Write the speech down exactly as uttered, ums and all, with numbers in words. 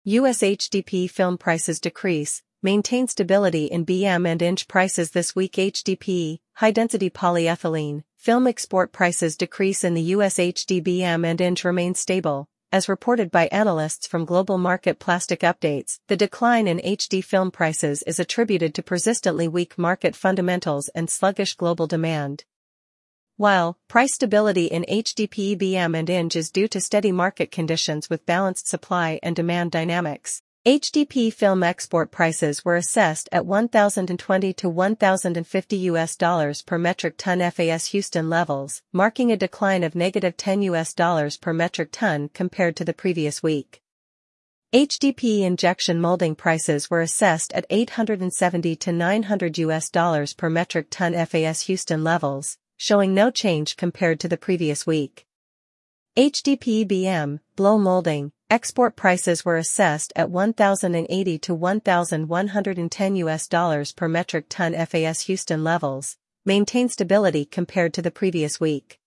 U S H D P film prices decrease, maintain stability in B M and inch prices this week. H D P E, high-density polyethylene, film export prices decrease in the U S. H D B M and inch remain stable, as reported by analysts from Global Market Plastic Updates. The decline in H D film prices is attributed to persistently weak market fundamentals and sluggish global demand. While price stability in H D P E B M and inch is due to steady market conditions with balanced supply and demand dynamics, H D P E film export prices were assessed at one thousand twenty to one thousand fifty U S dollars per metric ton F A S Houston levels, marking a decline of negative ten U S dollars per metric ton compared to the previous week. H D P E injection molding prices were assessed at eight hundred seventy to nine hundred U S dollars per metric ton F A S Houston levels, showing no change compared to the previous week. H D P E B M, blow molding, export prices were assessed at one thousand eighty to one thousand one hundred ten U S dollars per metric ton F A S Houston levels, maintain stability compared to the previous week.